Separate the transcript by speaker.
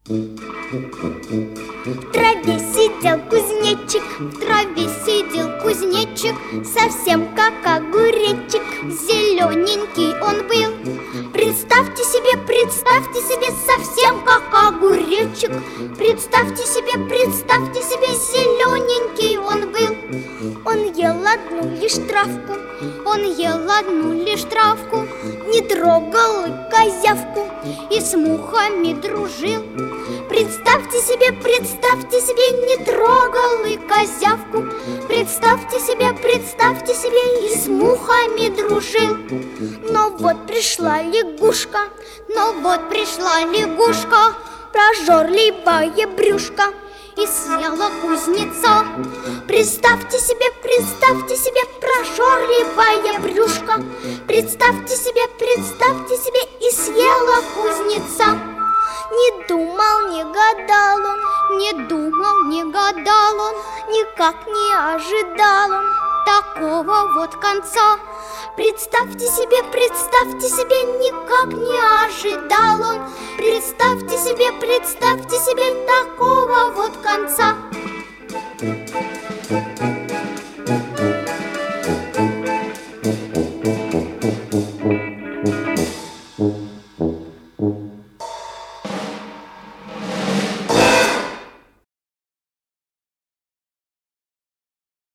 Speaker 1: В траве сидел кузнечик, в траве сидел кузнечик, совсем как огуречек, зелененький он был. Представьте себе, совсем как огуречек. Представьте себе, зелененький он был. Он ел одну лишь травку, он ел одну лишь травку, не трогал и козявку и с мухами дружил. Представьте себе, не трогал и козявку. Представьте себе, и с мухами дружил. Но вот пришла лягушка, прожорливая брюшка, и съела кузнеца. Представьте себе, прожорливая брюшка. Представьте себе, и съела кузнеца. Не думал, не гадал он, никак не ожидал он такого вот конца. Представьте себе, никак не ожидал он. Представьте себе такого вот конца.
Speaker 2: Thank you.